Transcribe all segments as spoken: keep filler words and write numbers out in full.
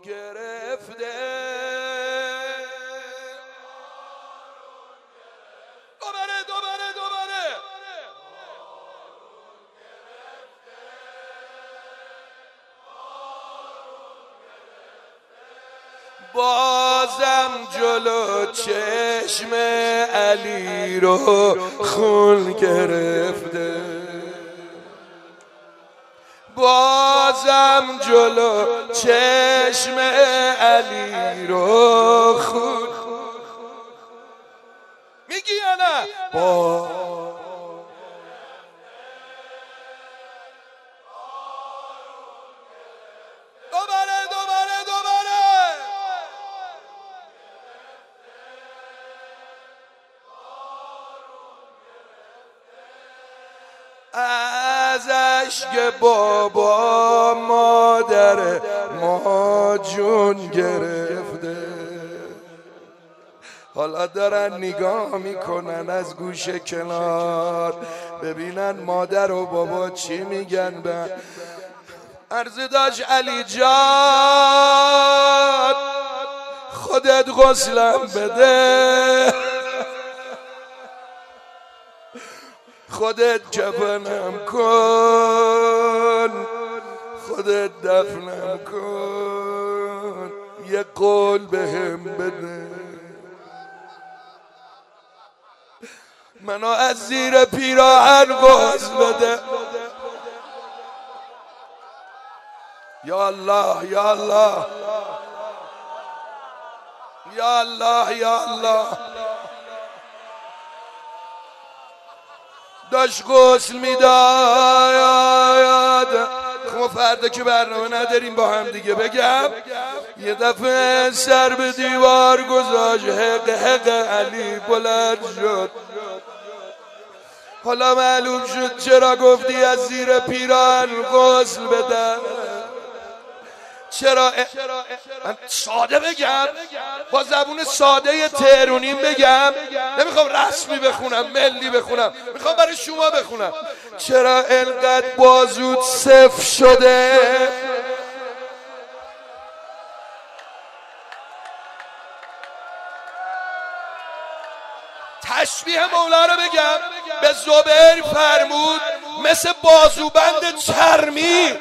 گرفته دوباره دوباره دوباره بازم جلو چشم علی رو خون گرفته بازم جلو چشم علی رو خون میگی یا نه؟ با دوباره دوباره دوباره از اشک بابا مادر ما جون گرفته حالا دارن نگاه میکنن از گوشه کنار ببینن مادر و بابا چی میگن به عرض داشت علی جان خودت غسلم بده خودت کفنم کن خودت دفنم کن یه قول بهم بده منو از زیر پیراهن غسل بده یا الله یا الله یا الله یا الله داشت غسل میداد خب فردا که برنامه نداریم با هم دیگه بگم یه دفعه سر به دیوار گذاشت حق حق علی بلند شد حالا معلوم شد چرا گفتی از زیر پیراهن غسل بدن چرا ا... من ساده بگم با زبون ساده تهرونیم بگم نمیخوام رسمی بخونم ملی بخونم میخوام برای شما بخونم چرا انقدر بازود صفر شده تشبیه مولا رو بگم به زبیر فرمود مثل بازوبند چرمی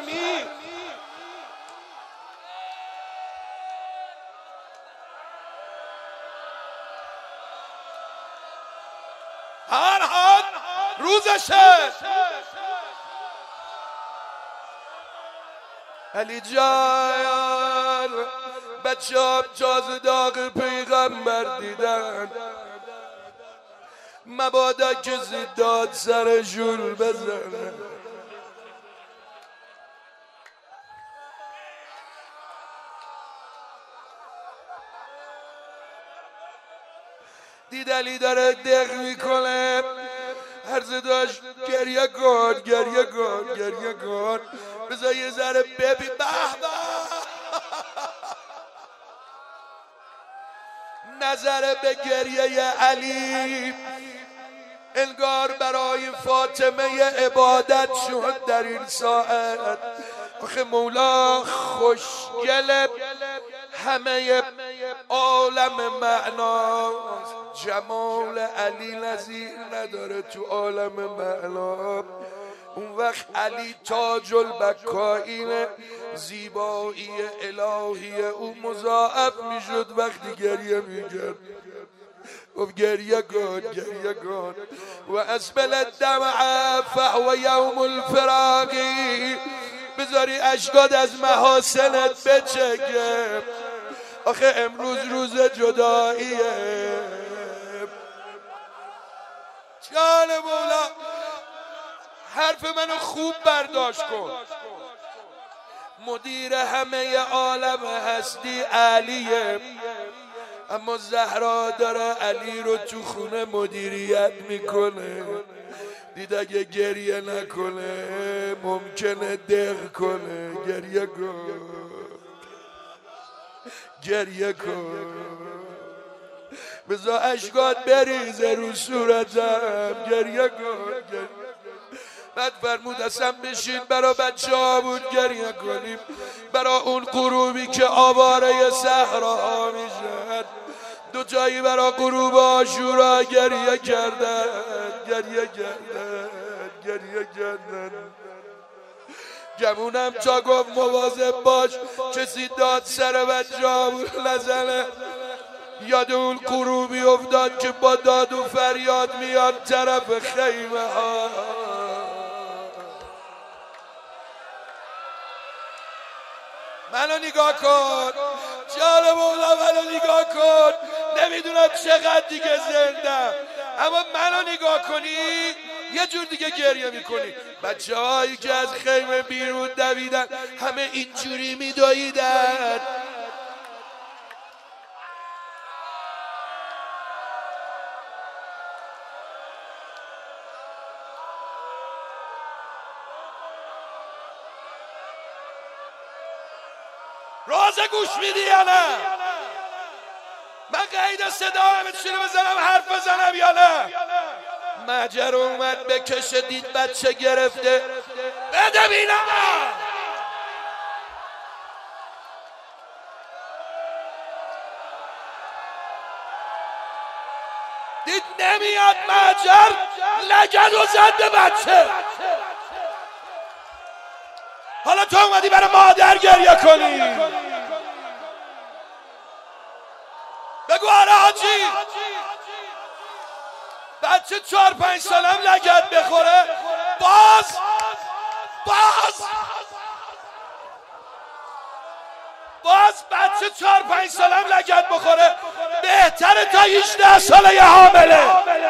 هر حال روزشه علی جان بچه ها جاز داغ پیغمبر دیدن مبادا که زداد سر جول بزنه دید علی داره دق میکنه عرض داشت گریه کن گریه کن گریه کن بذار یه ذره ببین به به نظر به گریه علی انگار برای فاطمه عبادت شد در این ساعت آخه مولا خوشگل همه عالم معناست جمال علی نظیر نداره تو عالم معنا اون وقت علی تاج البکائین زیبایی الهی او مضاعف میشد وقتی گریه میکرد گفت گریه کن گریه کن و اسبل الدمع فهو یوم الفراقی بذاری اشکات از محاسنت بچکه آخه امروز روز جداییه جان مولا حرف منو خوب برداشت کن مدیر همه عالم هستی علیه اما زهرا داره علی رو تو خونه مدیریت میکنه دید اگه گریه نکنه ممکنه دق کنه گریه کن گریه کن بذار اشکات بریزه رو صورتم گریه کن بعد فرمود اصلا بشین برا بچه ها بود گریه کنیم، برا اون غروبی که آواره صحرا میشد. دو تایی برا غروب عاشورا گریه کردن، گریه کردن، گریه کردن. گمونم تا گفت مواظب باش کسی داد سر بچه ها نزنه. یاد اون غروبی افتاد که با داد و فریاد میاد طرف خیمه ها. منو نگاه کن جان مولا، منو نگاه کن. نمیدونم چقدر دیگه زندم، اما منو نگاه کنی یه جور دیگه گریه میکنی. بچه هایی که از خیمه بیرون دویدن همه اینجوری میدویدن. راز گوش میدی یا نه؟ من قید صدا میتونم بزنم حرف بزنم یا نه؟ مجر اومد بکشه دید بچه گرفته، بده بینم. دید نمیاد مجر، لگد و زد به بچه. حالا تو اومدی برای مادر گریه کنی. بگو آره حاجی، بچه چهار پنج سالم لگد بخوره باز باز باز بچه چهار پنج سالم لگد بخوره بهتره تا هجده ساله یه حامله.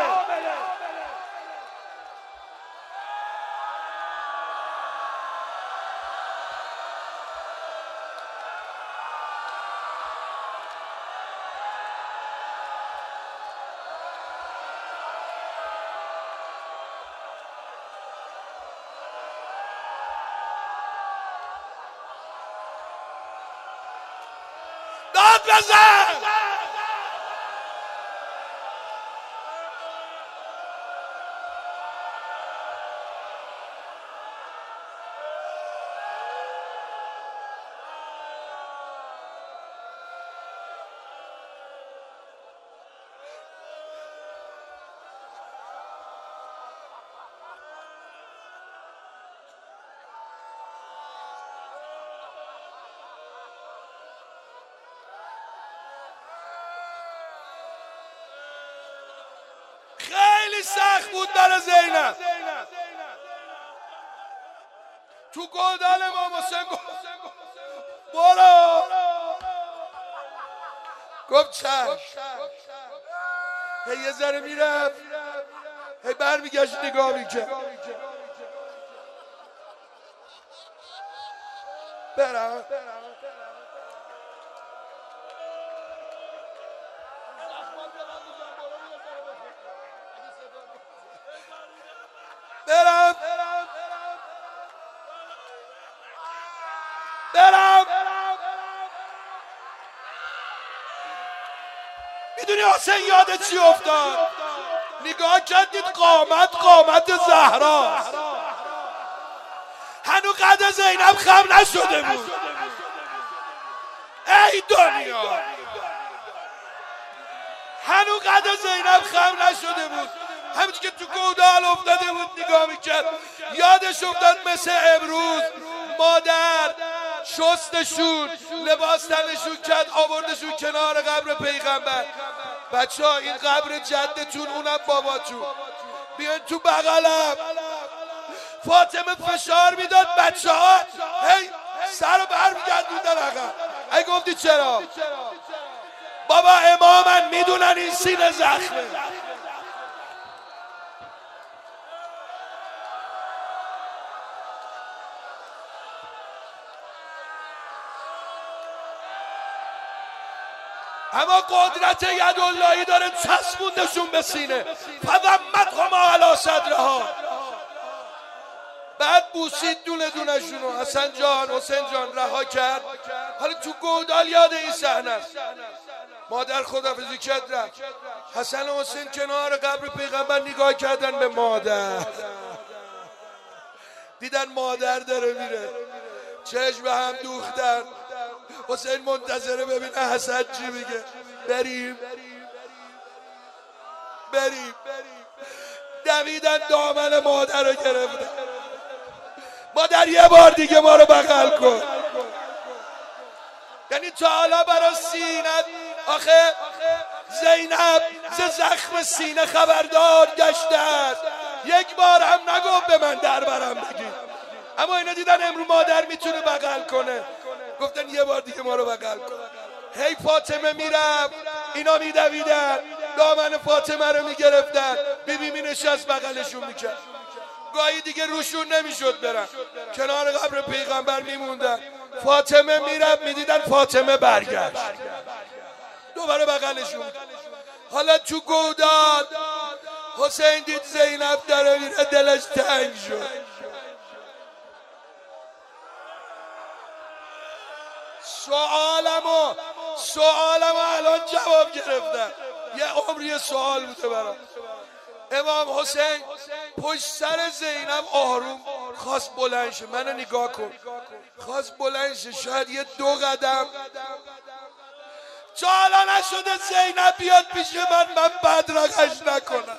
داد بزن. خیلی سخت بود برای زینب. تو گودال امام حسین گفت برو، گفت چشم. هی یه ذره میرفت، هی برمیگشت نگاه میکرد. برم برم برم میدونی حسین یاد چی افتاد؟ نگاه کردید قامت قامت زهراست، هنو قد زینب خم نشده بود. ای دنیا، هنو قد زینب خم نشده بود. همین که تو گودال افتاده بود نگاه میکرد، یادش افتاد مثل امروز مادر شستشون، لباس تنشون کرد، آوردشون کنار قبر پیغمبر. بچه ها این قبر جدتون، اونم باباتون، بیان تو بغلم. فاطمه فشار میداد بچه ها هی سر رو برمیگردوندن عقب. ای گفتی چرا؟ بابا امامن، میدونن این سینه زخمه. اما قدرت یداللهی داره چسبوندشون به سینه. فضمتهم علی صدرها. بعد بوسید دونه دونه شونو. حسن جان، حسین جان رها کرد. حالا تو گودال یاد این صحنه است. مادر خداحافظی کرد رفت. حسن و حسین کنار قبر پیغمبر نگاه کردن به مادر. دیدن مادر داره میره، چشم به هم دوختن. حسین منتظره ببینه حسن چی میگه. بریم بریم دویدن دامن مادر رو گرفتن. مادر یه بار دیگه ما رو بغل کن. یعنی تا حالا برای سینه، آخه زینب ز زخم سینه خبردار گشته است، یک بار هم نگفت به من در برم بگی. اما اینا دیدن امرو مادر میتونه بغل کنه، گفتن یه بار دیگه ما رو بغل کن. هی فاطمه میرم، اینا میدویدن دامن فاطمه رو میگرفتن، بیبی مینشست بغلشون میکرد. گاهی دیگه روشون نمیشد برن، کنار قبر پیغمبر میموندن. فاطمه میرم میدیدن فاطمه برگشت، دوباره بغلشون. حالا تو گودال حسین دید زینب داره میره، دلش تنگ شد. سوالمو سوالمو الان جواب گرفتم. یه عمری سوال بوده برام. امام حسین پشت سر زینب آروم خواست بلند شه، منو نگاه کن، خواست بلند شه شاید یه دو قدم. تا حالا نشده زینب بیاد پیش من من بدرقش نکنم.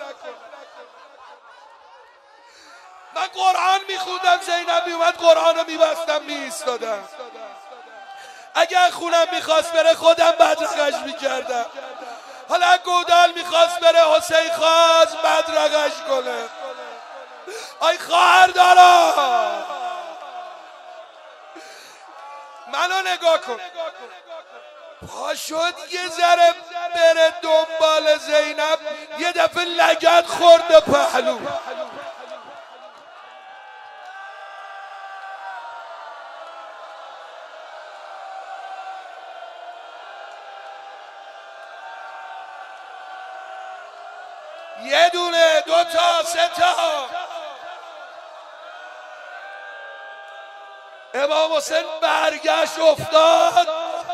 من قرآن میخوندم، زینب میومد قرآن رو میبستم میایستادم. اگر خونم میخواست بره خودم بدرقش میکردم. حالا گودال میخواست بره، حسین خواست بدرقش کنه. آی خواهر دارا منو نگاه کن. پا شد یه ذره بره دنبال زینب، یه دفعه لگد خورده پهلو. یه دونه دو تا سه تا امام حسین برگشت افتاد،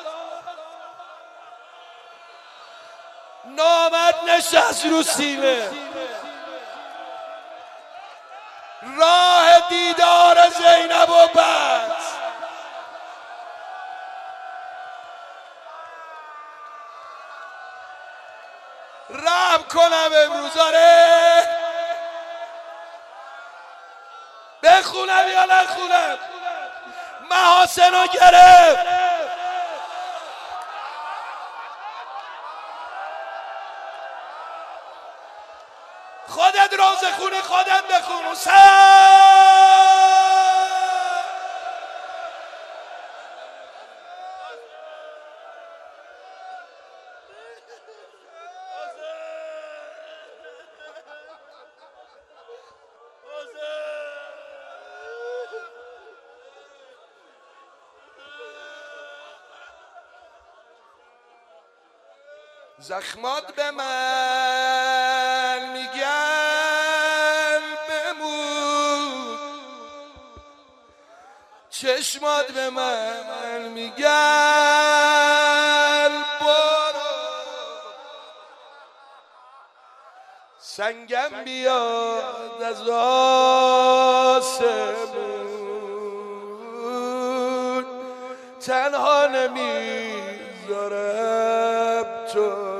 نامد نشست رو سینه. راه دیدار زینب و بست. رحم کنم امروز، آره بخونم یا نخونم؟ محاسن رو گرفت. خودت روزه خونی خودت بخون. حسین زخمات به من میگن بمون، چشمات به من میگن برو، سنگم بیاد از آسمون، تنها نمیذارم تو.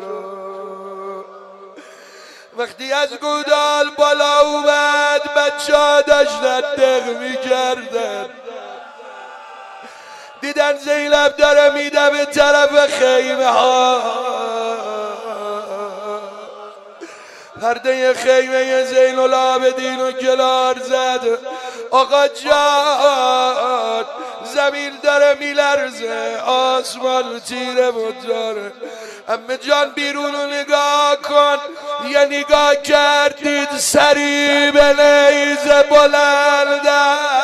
وقتی از گودال بالا اومد بچه ها داشتن دق میکردن، دیدن زینب داره میده به طرف خیمه ها. پرده خیمه زین العابدین و کلار زد. آقا جان زمین داره میلرزه، آسمان تیره مداره. امه جان بیرون رو نگاه کن. یه نگاه کردید سری به نیزه بلنده